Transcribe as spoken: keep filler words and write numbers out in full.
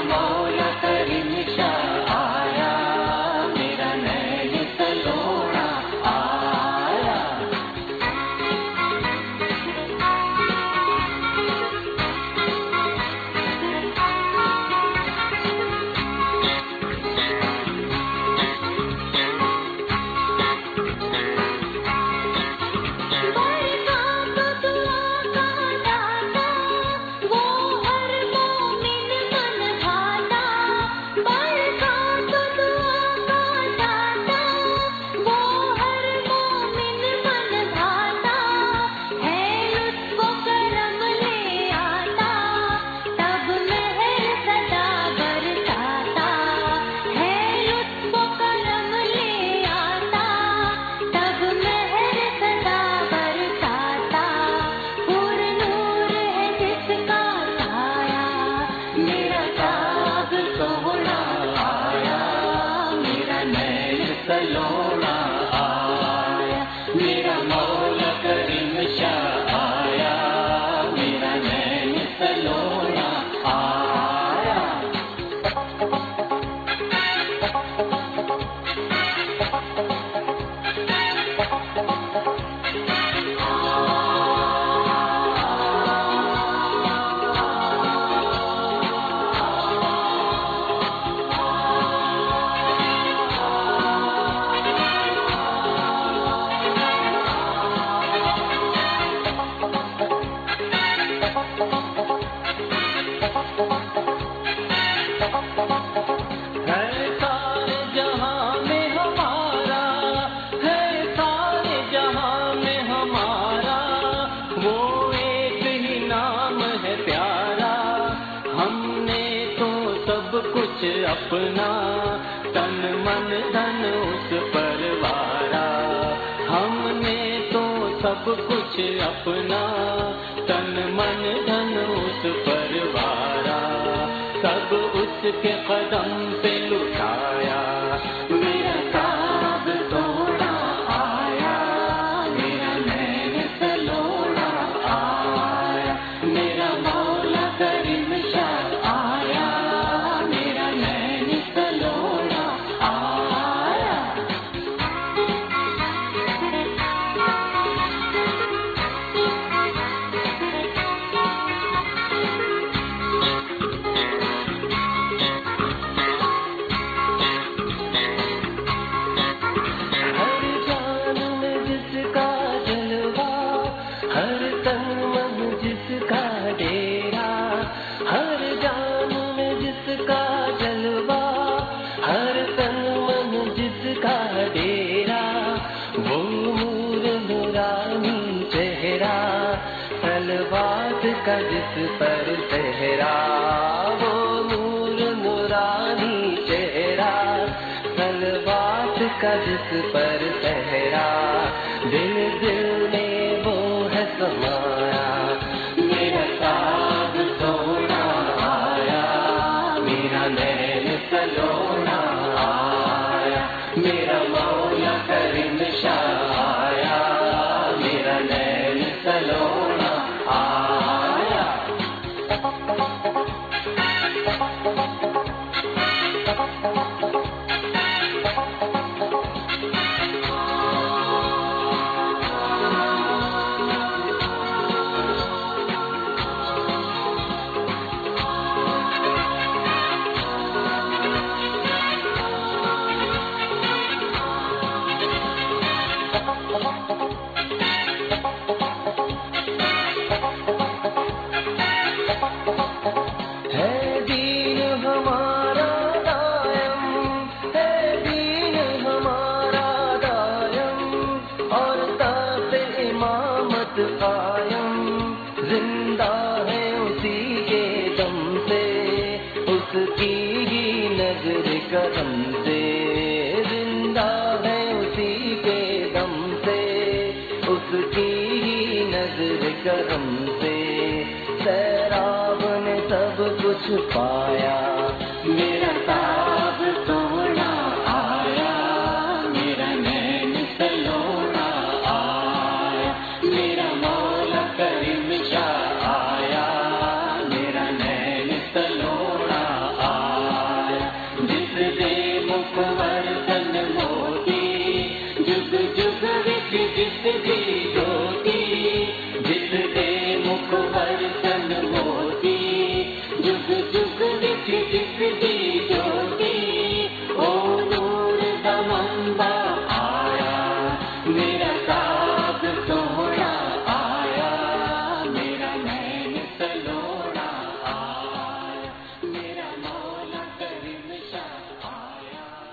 مولا کریم شاہ آیا، میرا نین سلوڑا آیا۔ سلوڑا آیا، میرا مولا کریم شاہ آیا، میرا نین سلوڑا آیا۔ کچھ اپنا تن من دھن اس پر وارا، ہم نے تو سب کچھ اپنا تن من دھن اس پر وارا، سب اس کے قدم پہ لٹایا، میرا کعب توڑا آیا، میرا نین سلوڑا آیا، میرا مولا کریم شاہ آیا، میرا نین سلوڑا آیا۔ ہر جان میں جس کا جلوہ، ہر تن من جس کا ڈیرا، ہر جان میں جس کا جلوہ، ہر تن من جس کا ڈیرا، وہ نور نورانی چہرہ، صلوات کا جس پر سہرا، وہ نور نورانی چہرہ، صلوات کا جس پر سہرا، دل دل میں وہ ہے سمایا، میرا کعب توڑا آیا، میرا نین سلوڑا آیا، میرا مولا کریم شاہ آیا، میرا نین سلوڑا آیا۔ ہے دین ہمارا دائم، ہے دین ہمارا دائم، اور تاج امامت قائم، زندہ ہے اسی کے دم سے، اس کی ہی نظر کرم سے، زندہ ہے اسی کے دم سے، اس کی ہی نظر کرم سے، سیراب نے سب کچھ پایا، میرا کعب توڑا آیا، میرا نین سلوڑا آیا، میرا مولا کریم شاہ آیا، میرا نین سلوڑا آیا۔ میرا